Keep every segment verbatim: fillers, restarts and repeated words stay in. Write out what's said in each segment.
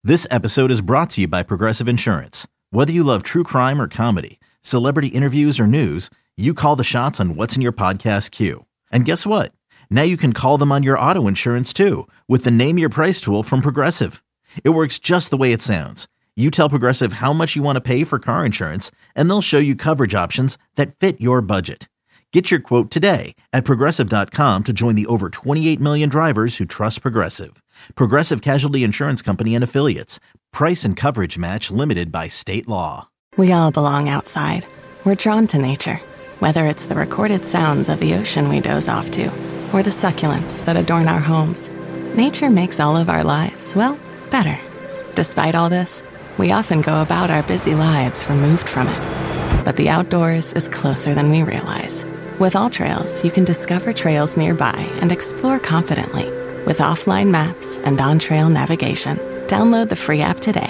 This episode is brought to you by Progressive Insurance. Whether you love true crime or comedy, celebrity interviews or news, you call the shots on what's in your podcast queue. And guess what? Now you can call them on your auto insurance too with the Name Your Price tool from Progressive. It works just the way it sounds. You tell Progressive how much you want to pay for car insurance, and they'll show you coverage options that fit your budget. Get your quote today at progressive dot com to join the over twenty-eight million drivers who trust Progressive. Progressive Casualty Insurance Company and Affiliates. Price and coverage match limited by state law. We all belong outside. We're drawn to nature, whether it's the recorded sounds of the ocean we doze off to, or the succulents that adorn our homes. Nature makes all of our lives, well, better. Despite all this, we often go about our busy lives removed from it. But the outdoors is closer than we realize. With AllTrails, you can discover trails nearby and explore confidently. With offline maps and on-trail navigation, download the free app today.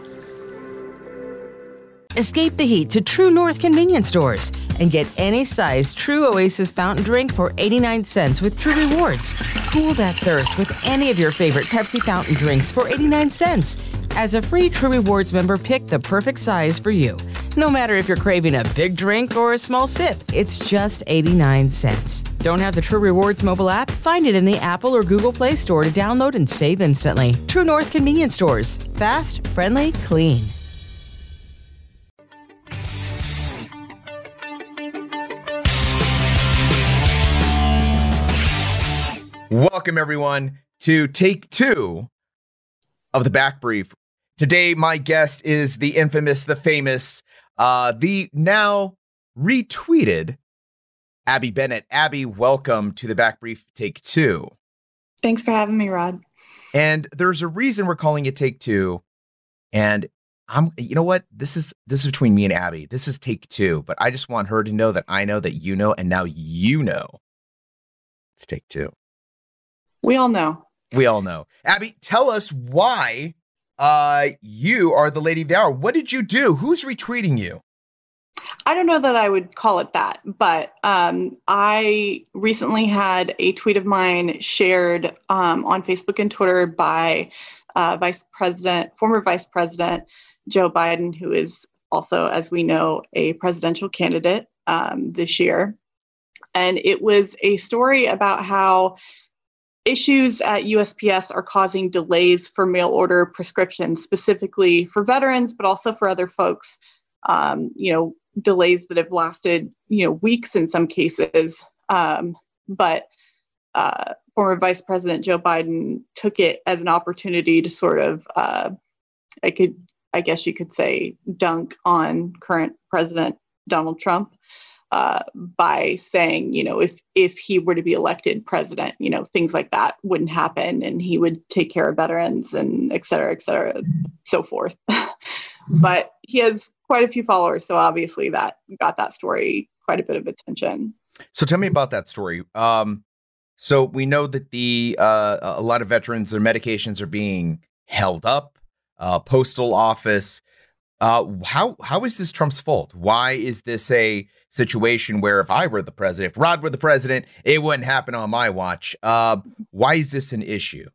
Escape the heat to True North convenience stores and get any size True Oasis fountain drink for eighty-nine cents with True Rewards. Cool that thirst with any of your favorite Pepsi fountain drinks for eighty-nine cents. As a free True Rewards member, pick the perfect size for you. No matter if you're craving a big drink or a small sip, it's just eighty-nine cents. Don't have the True Rewards mobile app? Find it in the Apple or Google Play Store to download and save instantly. True North convenience stores. Fast, friendly, clean. Welcome, everyone, to take two of the Back Brief. Today, my guest is the infamous, the famous, uh, the now retweeted Abby Bennett. Abby, welcome to the Back Brief, take two. Thanks for having me, Rod. And there's a reason we're calling it take two. And I'm, you know what? This is this is between me and Abby. This is take two. But I just want her to know that I know that you know, and now you know. It's take two. We all know. We all know. Abby, tell us why uh, you are the lady of the hour. What did you do? Who's retweeting you? I don't know that I would call it that, but um, I recently had a tweet of mine shared um, on Facebook and Twitter by uh, Vice President, former Vice President Joe Biden, who is also, as we know, a presidential candidate um, this year. And it was a story about how issues at U S P S are causing delays for mail order prescriptions, specifically for veterans, but also for other folks. Um, you know, delays that have lasted, you know, weeks in some cases. Um, but uh, former Vice President Joe Biden took it as an opportunity to sort of, uh, I could, I guess you could say, dunk on current President Donald Trump. Uh, by saying, you know, if if he were to be elected president, you know, things like that wouldn't happen, and he would take care of veterans and et cetera, et cetera, so forth. But he has quite a few followers, so obviously that got that story quite a bit of attention. So tell me about that story. Um, so we know that the uh, a lot of veterans, their medications are being held up. Uh, postal office. Uh, how how is this Trump's fault? Why is this a situation where if I were the president, if Rod were the president, it wouldn't happen on my watch? Uh, why is this an issue?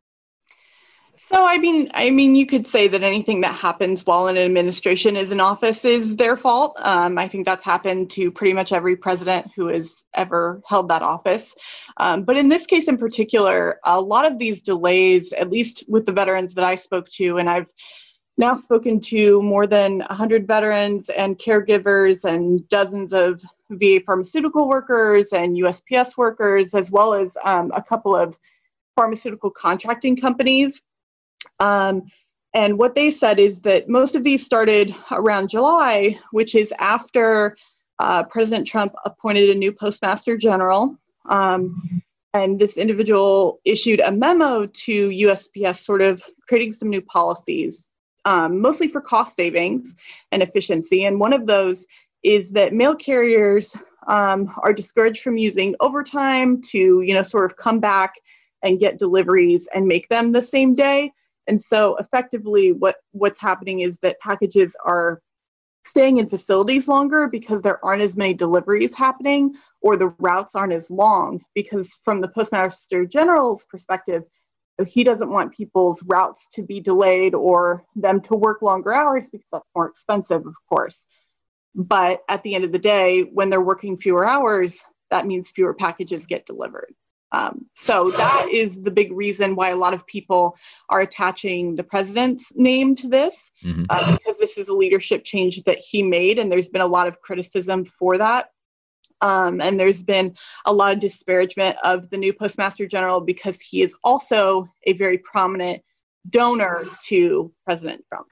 So, I mean, I mean, you could say that anything that happens while an administration is in office is their fault. Um, I think that's happened to pretty much every president who has ever held that office. Um, but in this case in particular, a lot of these delays, at least with the veterans that I spoke to, and I've now spoken to more than one hundred veterans and caregivers and dozens of V A pharmaceutical workers and U S P S workers, as well as um, a couple of pharmaceutical contracting companies. Um, and what they said is that most of these started around July, which is after uh, President Trump appointed a new postmaster general. Um, and this individual issued a memo to U S P S sort of creating some new policies. Um, mostly for cost savings and efficiency. And one of those is that mail carriers um, are discouraged from using overtime to, you know, sort of come back and get deliveries and make them the same day. And so effectively what, what's happening is that packages are staying in facilities longer because there aren't as many deliveries happening, or the routes aren't as long, because from the Postmaster General's perspective, he doesn't want people's routes to be delayed or them to work longer hours because that's more expensive, of course. But at the end of the day, when they're working fewer hours, that means fewer packages get delivered. Um, so that is the big reason why a lot of people are attaching the president's name to this, mm-hmm. uh, because this is a leadership change that he made, and there's been a lot of criticism for that. Um, and there's been a lot of disparagement of the new Postmaster General because he is also a very prominent donor to President Trump.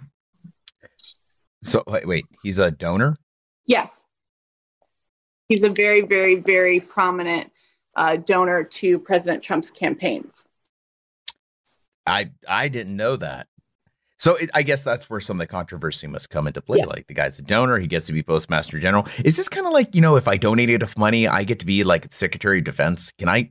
So wait, wait, he's a donor? Yes. He's a very, very, very prominent uh, donor to President Trump's campaigns. I I didn't know that. So it, I guess that's where some of the controversy must come into play. Yeah. Like the guy's a donor, he gets to be Postmaster General. Is this kind of like, you know, if I donated enough money, I get to be like Secretary of Defense? Can I?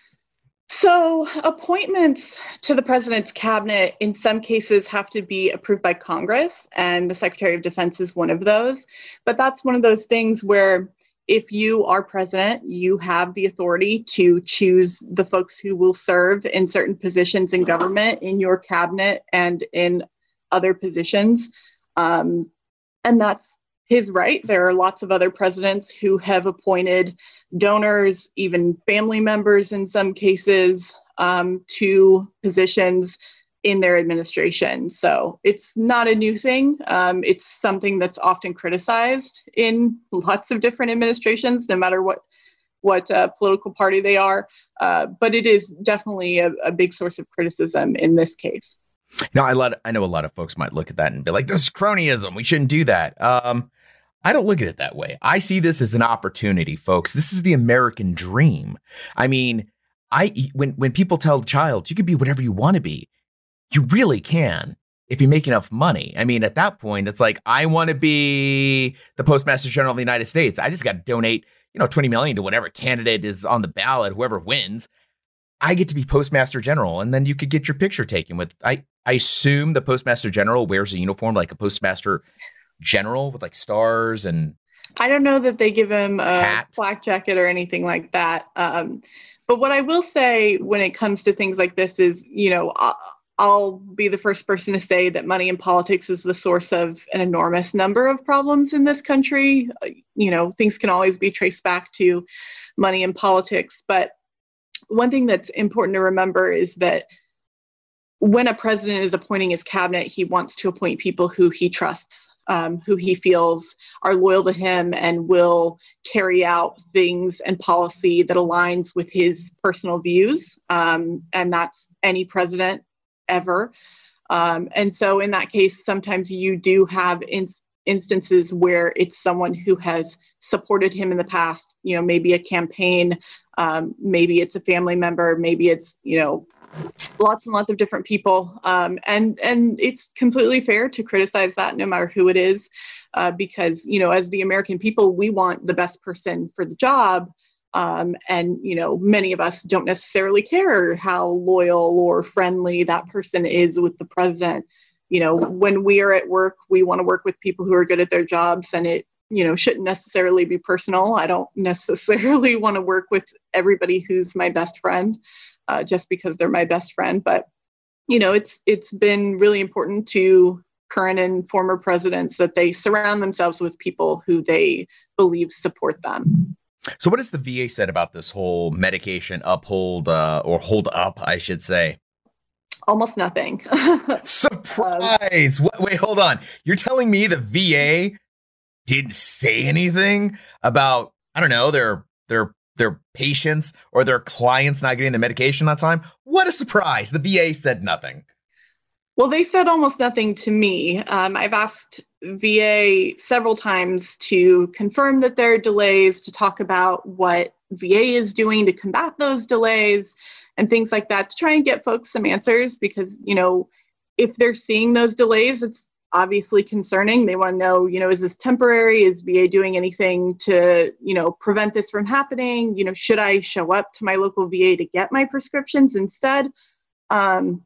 So appointments to the president's cabinet in some cases have to be approved by Congress, and the Secretary of Defense is one of those. But that's one of those things where if you are president, you have the authority to choose the folks who will serve in certain positions in government, in your cabinet, and in other positions. Um, and that's his right. There are lots of other presidents who have appointed donors, even family members in some cases, um, to positions in their administration. So it's not a new thing. Um, it's something that's often criticized in lots of different administrations, no matter what what uh, political party they are. Uh, but it is definitely a, a big source of criticism in this case. Now, I, lot, I know a lot of folks might look at that and be like, this is cronyism. We shouldn't do that. Um, I don't look at it that way. I see this as an opportunity, folks. This is the American dream. I mean, I when when people tell a child, you can be whatever you want to be, you really can if you make enough money. I mean, at that point, it's like, I want to be the Postmaster General of the United States. I just got to donate, you know, twenty million to whatever candidate is on the ballot, whoever wins. I get to be Postmaster General, and then you could get your picture taken with, I, I assume the Postmaster General wears a uniform like a Postmaster General with like stars and. I don't know that they give him a hat. Flak jacket or anything like that. Um, but what I will say when it comes to things like this is, you know, I'll, I'll be the first person to say that money in politics is the source of an enormous number of problems in this country. You know, things can always be traced back to money in politics, but one thing that's important to remember is that when a president is appointing his cabinet, he wants to appoint people who he trusts, um, who he feels are loyal to him and will carry out things and policy that aligns with his personal views. Um, and that's any president ever. Um, and so in that case, sometimes you do have in- instances where it's someone who has supported him in the past, you know, maybe a campaign, um, maybe it's a family member, maybe it's, you know, lots and lots of different people. Um, and, and it's completely fair to criticize that no matter who it is, uh, because, you know, as the American people, we want the best person for the job. Um, and, you know, many of us don't necessarily care how loyal or friendly that person is with the president. You know, when we are at work, we want to work with people who are good at their jobs, and it, you know, shouldn't necessarily be personal. I don't necessarily want to work with everybody who's my best friend uh, just because they're my best friend. But, you know, it's it's been really important to current and former presidents that they surround themselves with people who they believe support them. So what has the V A said about this whole medication uphold uh, or hold up, I should say? Almost nothing. Surprise. um, Wait, hold on. You're telling me the V A didn't say anything about, I don't know, their their their patients or their clients not getting the medication on time? What a surprise. The V A said nothing. Well, they said almost nothing to me. Um, I've asked V A several times to confirm that there are delays, to talk about what V A is doing to combat those delays and things like that, to try and get folks some answers, because, you know, if they're seeing those delays, it's obviously concerning. They want to know, you know, is this temporary? Is V A doing anything to, you know, prevent this from happening? You know, should I show up to my local V A to get my prescriptions instead? Um,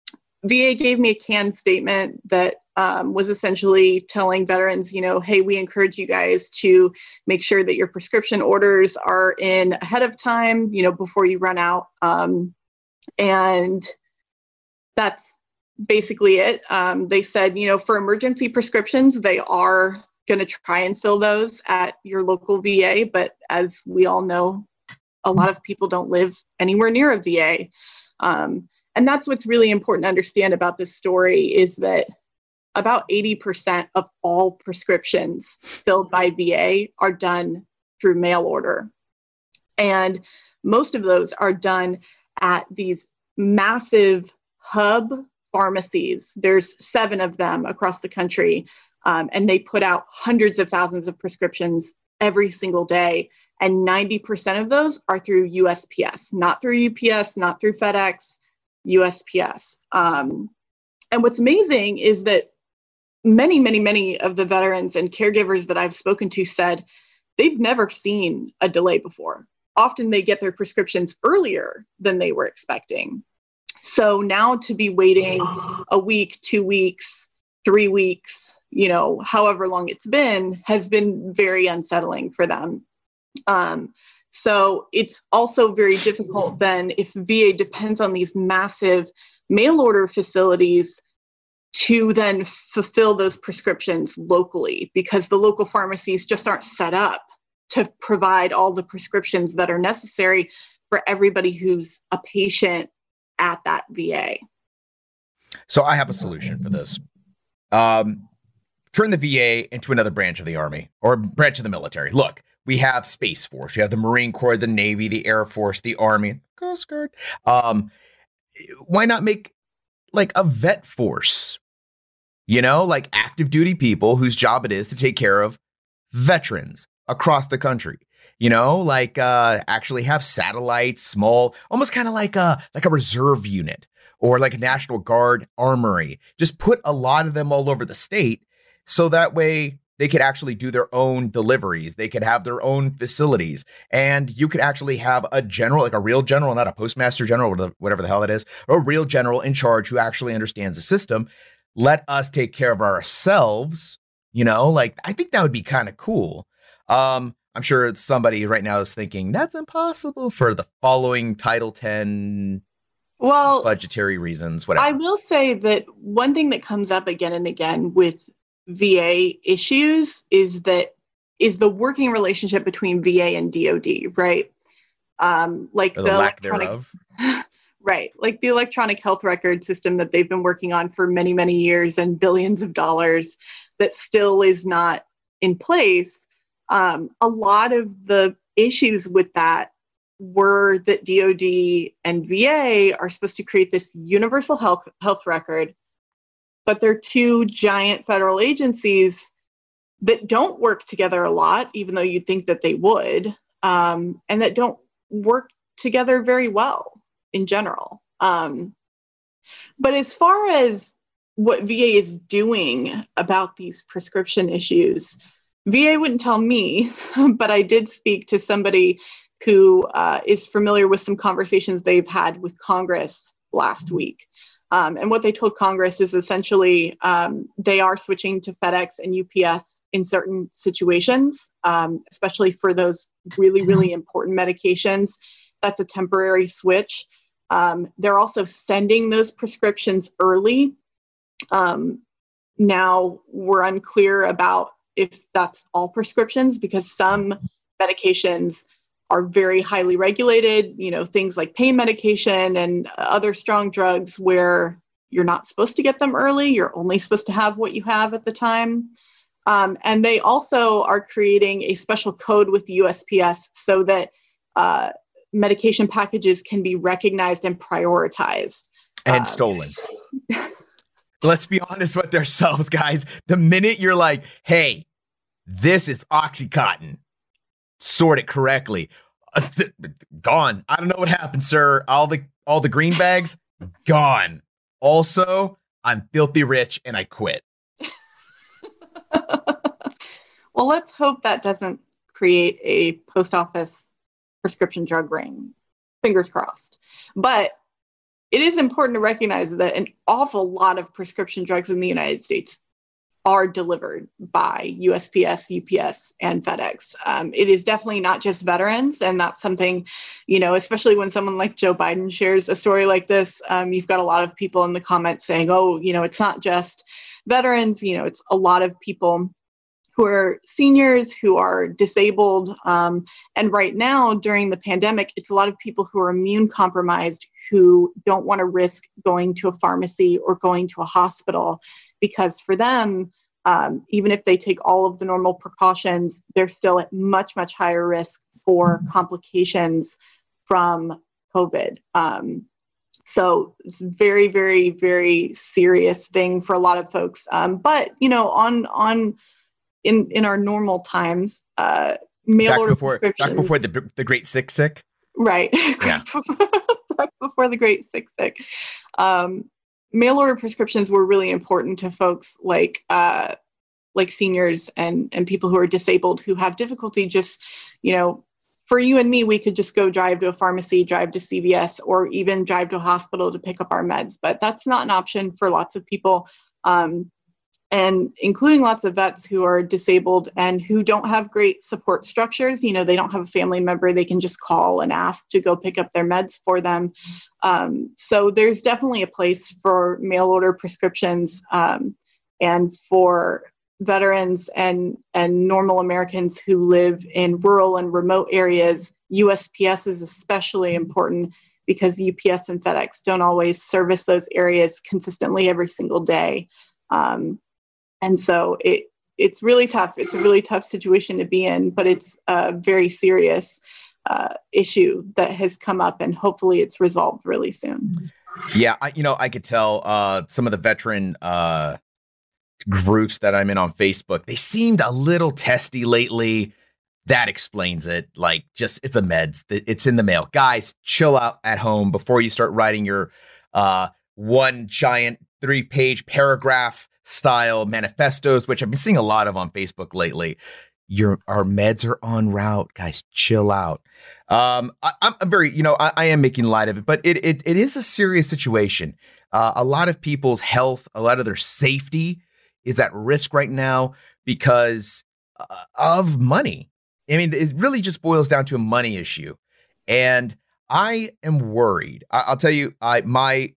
V A gave me a canned statement that um, was essentially telling veterans, you know, hey, we encourage you guys to make sure that your prescription orders are in ahead of time, you know, before you run out. Um, and that's basically it. Um, they said, you know, for emergency prescriptions, they are going to try and fill those at your local V A. But as we all know, a lot of people don't live anywhere near a V A. Um, and that's what's really important to understand about this story is that about eighty percent of all prescriptions filled by V A are done through mail order. And most of those are done at these massive hub pharmacies. There's seven of them across the country, um, and they put out hundreds of thousands of prescriptions every single day. And ninety percent of those are through U S P S, not through U P S, not through FedEx, U S P S. Um, and what's amazing is that many, many, many of the veterans and caregivers that I've spoken to said they've never seen a delay before. Often they get their prescriptions earlier than they were expecting. So now to be waiting a week, two weeks, three weeks, you know, however long it's been, has been very unsettling for them. Um, so it's also very difficult then if V A depends on these massive mail order facilities to then fulfill those prescriptions locally, because the local pharmacies just aren't set up to provide all the prescriptions that are necessary for everybody who's a patient at that V A. So I have a solution for this. Um, turn the V A into another branch of the Army or branch of the military. Look, we have Space Force, we have the Marine Corps, the Navy, the Air Force, the Army, Coast Guard. Um, why not make like a vet force? You know, like active duty people whose job it is to take care of veterans across the country. You know, like uh, actually have satellites, small, almost kind of like a like a reserve unit or like a National Guard armory. Just put a lot of them all over the state so that way they could actually do their own deliveries. They could have their own facilities, and you could actually have a general, like a real general, not a postmaster general, whatever the hell it is, or a real general in charge who actually understands the system. Let us take care of ourselves. You know, like I think that would be kind of cool. Um, I'm sure somebody right now is thinking that's impossible for the following Title ten well, budgetary reasons, whatever. I will say that one thing that comes up again and again with V A issues is that is the working relationship between V A and D O D, right? Um, like or the, the lack electronic, thereof. Right, like the electronic health record system that they've been working on for many, many years and billions of dollars that still is not in place. Um, a lot of the issues with that were that D O D and V A are supposed to create this universal health health record, but they're two giant federal agencies that don't work together a lot, even though you'd think that they would, um, and that don't work together very well in general. Um, but as far as what V A is doing about these prescription issues, V A wouldn't tell me, but I did speak to somebody who uh, is familiar with some conversations they've had with Congress last week. Um, and what they told Congress is essentially um, they are switching to FedEx and U P S in certain situations, um, especially for those really, really important medications. That's a temporary switch. Um, they're also sending those prescriptions early. Um, now, we're unclear about if that's all prescriptions, because some medications are very highly regulated, you know, things like pain medication and other strong drugs where you're not supposed to get them early. You're only supposed to have what you have at the time. Um, and they also are creating a special code with the U S P S so that uh, medication packages can be recognized and prioritized. And uh, stolen. Let's be honest with ourselves, guys. The minute you're like, hey, this is Oxycontin, sort it correctly, uh, th- gone. I don't know what happened, sir. All the all the green bags, gone. Also, I'm filthy rich and I quit. Well, let's hope that doesn't create a post office prescription drug ring. Fingers crossed. But it is important to recognize that an awful lot of prescription drugs in the United States are delivered by U S P S, U P S, and FedEx. Um, it is definitely not just veterans. And that's something, you know, especially when someone like Joe Biden shares a story like this, um, you've got a lot of people in the comments saying, oh, you know, it's not just veterans, you know, it's a lot of people who are seniors, who are disabled. Um, and right now, during the pandemic, it's a lot of people who are immune compromised, who don't want to risk going to a pharmacy or going to a hospital, because for them, um, even if they take all of the normal precautions, they're still at much, much higher risk for complications from COVID. Um, so it's a very, very, very serious thing for a lot of folks. Um, but, you know, on, on, in, in our normal times, uh, mail order prescriptions. Back before the, the great sick sick. Right. Yeah. Back before the great sick sick. Um, mail order prescriptions were really important to folks like uh, like seniors and, and people who are disabled who have difficulty just, you know, for you and me, we could just go drive to a pharmacy, drive to C V S, or even drive to a hospital to pick up our meds. But that's not an option for lots of people, um, and including lots of vets who are disabled and who don't have great support structures. You know, they don't have a family member they can just call and ask to go pick up their meds for them. Um, so there's definitely a place for mail order prescriptions, um, and for veterans and, and normal Americans who live in rural and remote areas. U S P S is especially important because U P S and FedEx don't always service those areas consistently every single day. Um, And so it it's really tough. It's a really tough situation to be in, but it's a very serious uh, issue that has come up, and hopefully it's resolved really soon. Yeah, I, you know, I could tell uh, some of the veteran uh, groups that I'm in on Facebook, they seemed a little testy lately. That explains it. Like, just, it's a meds. It's in the mail. Guys, chill out at home before you start writing your uh, one giant three-page paragraph style manifestos, which I've been seeing a lot of on Facebook lately. Your our meds are en route, guys. Chill out. Um, I, I'm very, you know, I, I am making light of it, but it it it is a serious situation. Uh, a lot of people's health, a lot of their safety is at risk right now because uh, of money. I mean, it really just boils down to a money issue, and I am worried. I, I'll tell you, I my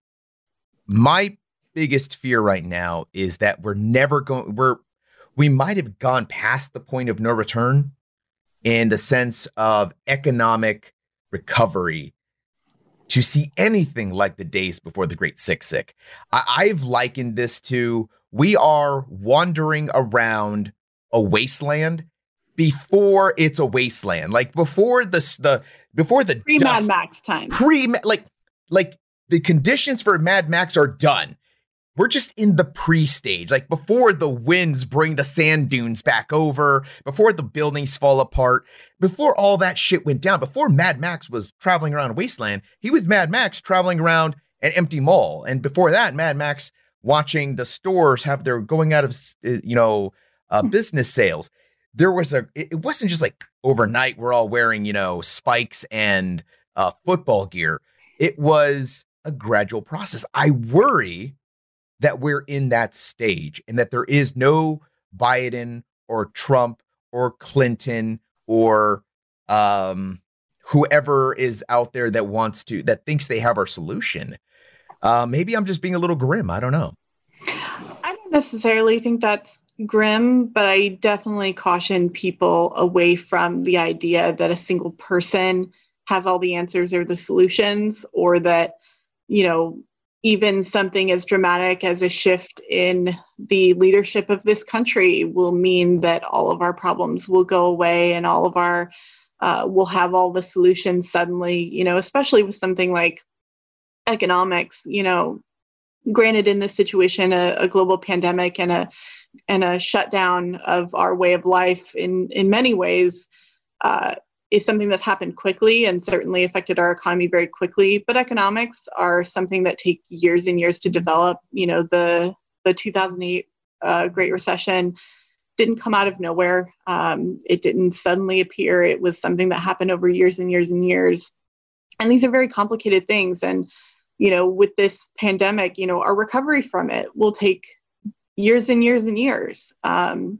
my. biggest fear right now is that we're never going, we're, we might have gone past the point of no return in the sense of economic recovery to see anything like the days before the great sick sick. I, I've likened this to, we are wandering around a wasteland before it's a wasteland, like before the, the before the pre Mad Max time, pre like, like the conditions for Mad Max are done. We're just in the pre-stage, like before the winds bring the sand dunes back over, before the buildings fall apart, before all that shit went down, before Mad Max was traveling around a wasteland, he was Mad Max traveling around an empty mall. And before that, Mad Max watching the stores have their going out of, you know, uh, business sales. There was a, it wasn't just like overnight, we're all wearing, you know, spikes and uh, football gear. It was a gradual process. I worry that we're in that stage and that there is no Biden or Trump or Clinton or um, whoever is out there that wants to, that thinks they have our solution. Uh, maybe I'm just being a little grim. I don't know. I don't necessarily think that's grim, but I definitely caution people away from the idea that a single person has all the answers or the solutions, or that, you know, even something as dramatic as a shift in the leadership of this country will mean that all of our problems will go away and all of our, uh, we'll have all the solutions suddenly, you know, especially with something like economics. You know, granted, in this situation, a, a global pandemic and a, and a shutdown of our way of life in, in many ways, uh, is something that's happened quickly and certainly affected our economy very quickly. But economics are something that take years and years to develop. You know, the the two thousand eight uh, Great Recession didn't come out of nowhere. Um, it didn't suddenly appear. It was something that happened over years and years and years. And these are very complicated things. And, you know, with this pandemic, you know, our recovery from it will take years and years and years. Um,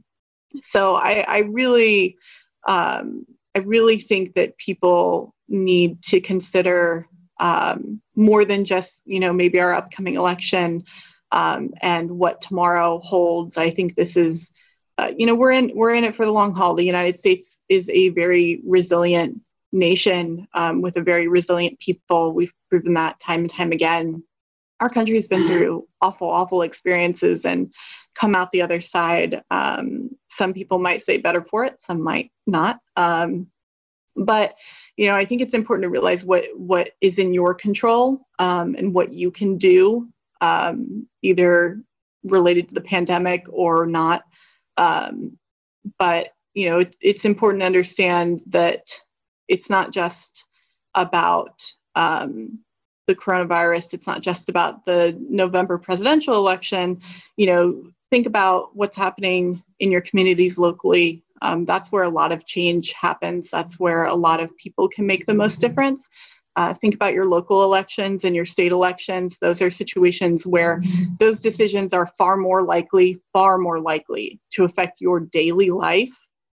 so I, I really, um, I really think that people need to consider um, more than just, you know, maybe our upcoming election um, and what tomorrow holds. I think this is, uh, you know, we're in we're in it for the long haul. The United States is a very resilient nation um, with a very resilient people. We've proven that time and time again. Our country's been through awful, awful experiences and come out the other side. Um, some people might say better for it, some might not. Um, but, you know, I think it's important to realize what, what is in your control um, and what you can do, um, either related to the pandemic or not. Um, but, you know, it, it's important to understand that it's not just about um, the coronavirus. It's not just about the November presidential election. You know, think about what's happening in your communities locally. Um, that's where a lot of change happens. That's where a lot of people can make the most difference. Uh, think about your local elections and your state elections. Those are situations where those decisions are far more likely, far more likely to affect your daily life.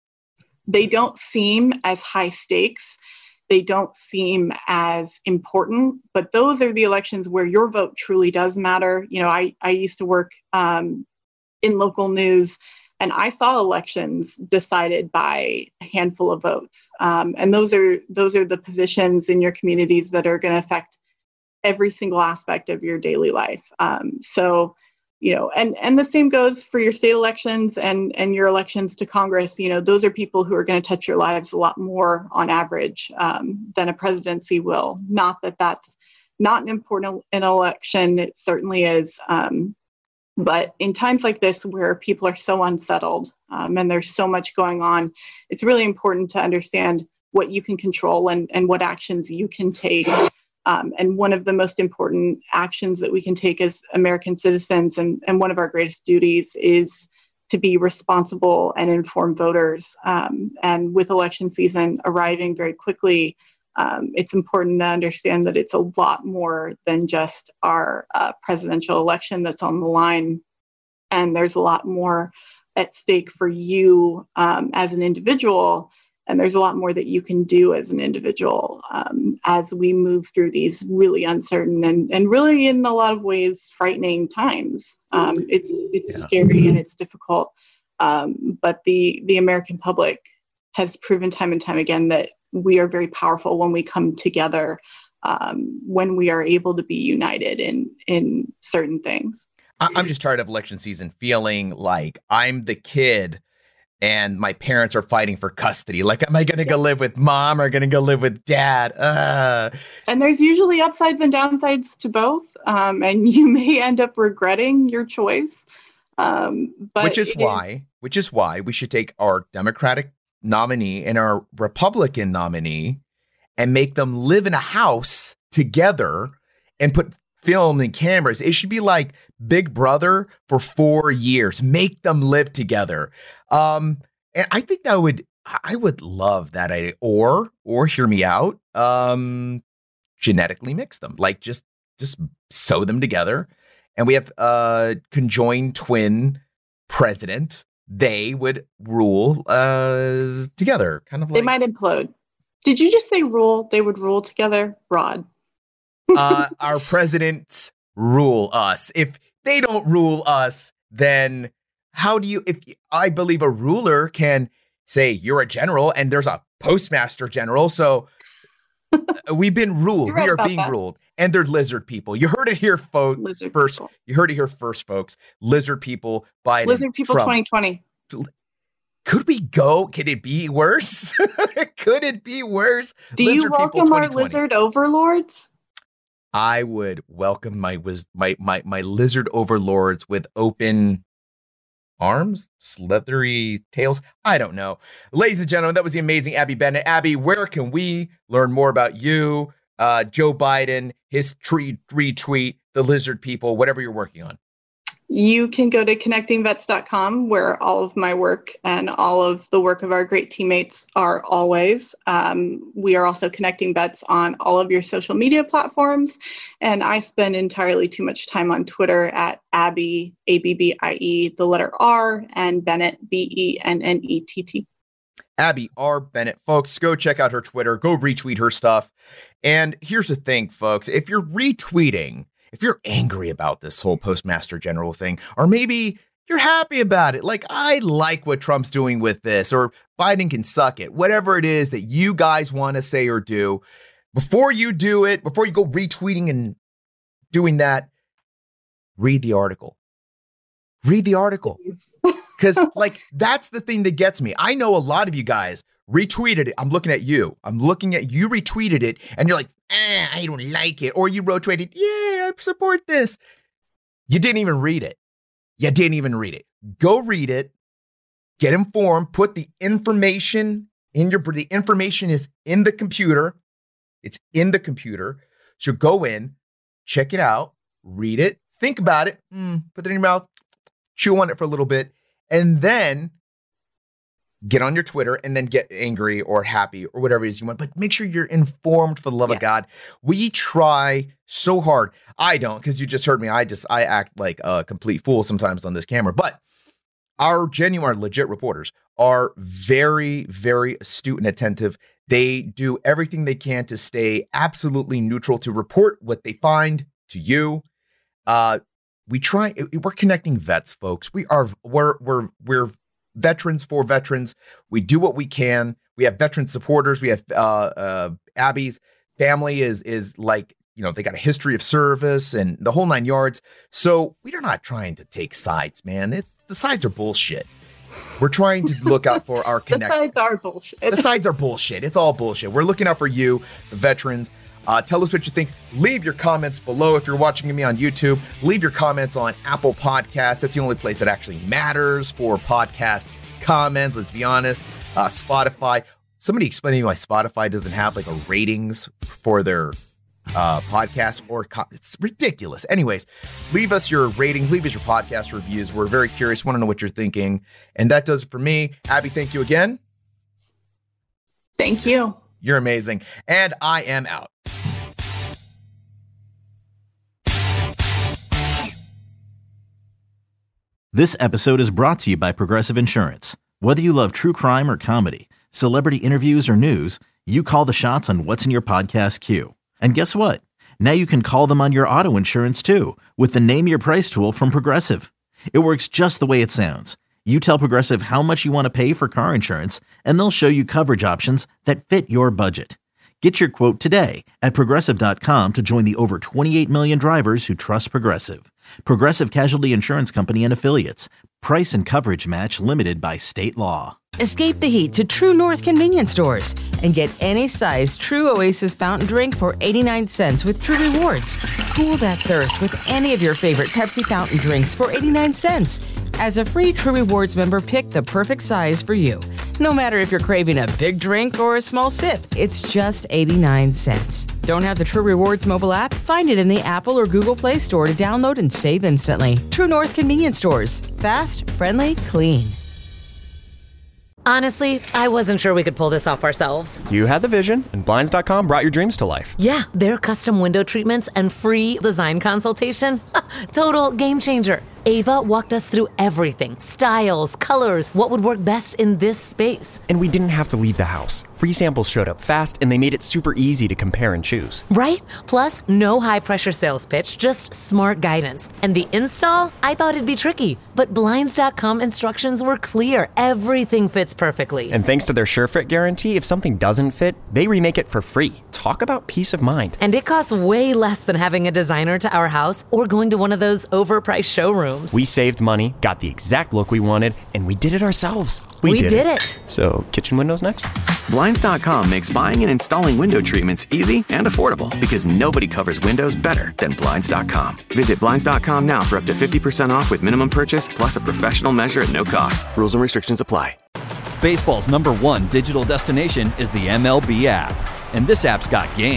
They don't seem as high stakes. They don't seem as important, but those are the elections where your vote truly does matter. You know, I, I used to work um, in local news, and I saw elections decided by a handful of votes. Um, and those are those are the positions in your communities that are going to affect every single aspect of your daily life. Um, so, you know, and, and the same goes for your state elections and, and your elections to Congress. You know, those are people who are going to touch your lives a lot more on average um, than a presidency will. Not that that's not an important an election. It certainly is. Um, but in times like this where people are so unsettled um, and there's so much going on, it's really important to understand what you can control and, and what actions you can take. Um, and one of the most important actions that we can take as American citizens, and, and one of our greatest duties, is to be responsible and informed voters. Um, and with election season arriving very quickly, um, it's important to understand that it's a lot more than just our uh, presidential election that's on the line. And there's a lot more at stake for you um, as an individual. And there's a lot more that you can do as an individual um, as we move through these really uncertain and, and really, in a lot of ways, frightening times. Um, it's it's yeah. scary and it's difficult. Um, but the the American public has proven time and time again that we are very powerful when we come together, um, when we are able to be united in in certain things. I'm just tired of election season feeling like I'm the kid and my parents are fighting for custody. Like, am I going to go live with mom or going to go live with dad? Uh. And there's usually upsides and downsides to both. Um, and you may end up regretting your choice. Um, but which is why, is- which is why we should take our Democratic nominee and our Republican nominee and make them live in a house together and put film and cameras. It should be like Big Brother for four years. Make them live together. Um, and I think that would, I would love that idea. Or, or hear me out, um, genetically mix them. Like just, just sew them together. And we have a conjoined twin president. They would rule uh, together. Kind of like. They might implode. Did you just say rule? They would rule together? Rod. uh, our presidents rule us. If they don't rule us, then how do you, if I believe a ruler can say you're a general and there's a postmaster general. So we've been ruled. Right, we are being that. ruled, and they're lizard people. You heard it here, folks. Lizard first, people. You heard it here first, folks. Lizard people. Biden. Lizard people Trump. twenty twenty. Could we go? Could it be worse? Could it be worse? Do lizard you welcome our lizard overlords? I would welcome my wiz- my my my lizard overlords with open arms, slithery tails. I don't know. Ladies and gentlemen, that was the amazing Abby Bennett. Abby, where can we learn more about you, uh, Joe Biden, his tree retweet, the lizard people, whatever you're working on? You can go to connecting vets dot com, where all of my work and all of the work of our great teammates are always. Um, we are also Connecting Vets on all of your social media platforms. And I spend entirely too much time on Twitter at Abby, A B B I E, the letter R, and Bennett, B E N N E T T. Abby R. Bennett. Folks, go check out her Twitter. Go retweet her stuff. And here's the thing, folks. If you're retweeting, if you're angry about this whole Postmaster General thing, or maybe you're happy about it, like I like what Trump's doing with this, or Biden can suck it, whatever it is that you guys want to say or do, before you do it, before you go retweeting and doing that, read the article. Read the article. Because like, that's the thing that gets me. I know a lot of you guys retweeted it. I'm looking at you. I'm looking at you retweeted it. And you're like, eh, I don't like it. Or you retweeted, yeah, I support this. You didn't even read it. You didn't even read it. Go read it. Get informed. Put the information in your, the information is in the computer. It's in the computer. So go in, check it out, read it, think about it, mm, put it in your mouth, chew on it for a little bit, and then get on your Twitter and then get angry or happy or whatever it is you want. But make sure you're informed, for the love yeah. of God. We try so hard. I don't, because you just heard me. I just, I act like a complete fool sometimes on this camera. But our genuine, legit reporters are very, very astute and attentive. They do everything they can to stay absolutely neutral, to report what they find to you. Uh, we try, we're connecting vets, folks. We are, we're, we're, we're veterans for veterans. We do what we can. We have veteran supporters. We have, uh, uh, Abby's family is, is like, you know, they got a history of service and the whole nine yards. So we are not trying to take sides, man. It, the sides are bullshit. We're trying to look out for our connect. The sides are bullshit. The sides are bullshit. It's all bullshit. We're looking out for you, the veterans. Uh, tell us what you think. Leave your comments below if you're watching me on YouTube. Leave your comments on Apple Podcasts. That's the only place that actually matters for podcast comments. Let's be honest. Uh, Spotify. Somebody explain to me why Spotify doesn't have like a ratings for their uh, podcast or co- it's ridiculous. Anyways, leave us your ratings. Leave us your podcast reviews. We're very curious. Want to know what you're thinking. And that does it for me. Abby, thank you again. Thank you. You're amazing. And I am out. This episode is brought to you by Progressive Insurance. Whether you love true crime or comedy, celebrity interviews or news, you call the shots on what's in your podcast queue. And guess what? Now you can call them on your auto insurance too, with the Name Your Price tool from Progressive. It works just the way it sounds. You tell Progressive how much you want to pay for car insurance, and they'll show you coverage options that fit your budget. Get your quote today at Progressive dot com to join the over twenty-eight million drivers who trust Progressive. Progressive Casualty Insurance Company and Affiliates. Price and coverage match limited by state law. Escape the heat to True North convenience stores and get any size True Oasis fountain drink for eighty-nine cents with True Rewards. Cool that thirst with any of your favorite Pepsi fountain drinks for eighty-nine cents. As a free True Rewards member, pick the perfect size for you. No matter if you're craving a big drink or a small sip, it's just eighty-nine cents. Don't have the True Rewards mobile app? Find it in the Apple or Google Play Store to download and save instantly. True North convenience stores. Fast, friendly, clean. Honestly, I wasn't sure we could pull this off ourselves. You had the vision, and Blinds dot com brought your dreams to life. Yeah, their custom window treatments and free design consultation. Total game changer. Ava walked us through everything. Styles, colors, what would work best in this space. And we didn't have to leave the house. Free samples showed up fast, and they made it super easy to compare and choose. Right? Plus, no high-pressure sales pitch, just smart guidance. And the install? I thought it'd be tricky. But Blinds dot com instructions were clear. Everything fits perfectly. And thanks to their SureFit guarantee, if something doesn't fit, they remake it for free. Talk about peace of mind. And it costs way less than having a designer to our house or going to one of those overpriced showrooms. We saved money, got the exact look we wanted, and we did it ourselves. We, we did, did it. it. So, kitchen windows next? Blinds dot com makes buying and installing window treatments easy and affordable because nobody covers windows better than Blinds dot com. Visit Blinds dot com now for up to fifty percent off with minimum purchase plus a professional measure at no cost. Rules and restrictions apply. Baseball's number one digital destination is the M L B app. And this app's got game.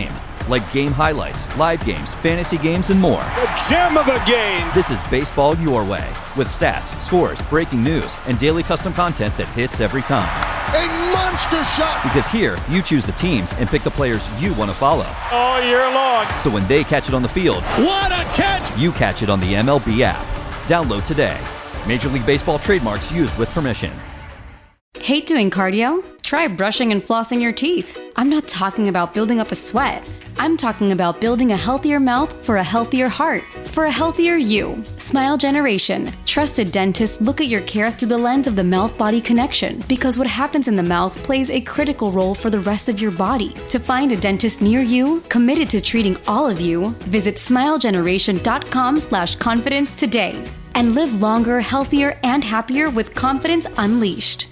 like game highlights, live games, fantasy games, and more. The gem of the game! This is baseball your way, with stats, scores, breaking news, and daily custom content that hits every time. A monster shot! Because here, you choose the teams and pick the players you want to follow. All year long. So when they catch it on the field, what a catch! You catch it on the M L B app. Download today. Major League Baseball trademarks used with permission. Hate doing cardio? Try brushing and flossing your teeth. I'm not talking about building up a sweat. I'm talking about building a healthier mouth for a healthier heart, for a healthier you. Smile Generation. Trusted dentists look at your care through the lens of the mouth-body connection, because what happens in the mouth plays a critical role for the rest of your body. To find a dentist near you, committed to treating all of you, visit smilegeneration.com slash confidence today. And live longer, healthier, and happier with confidence unleashed.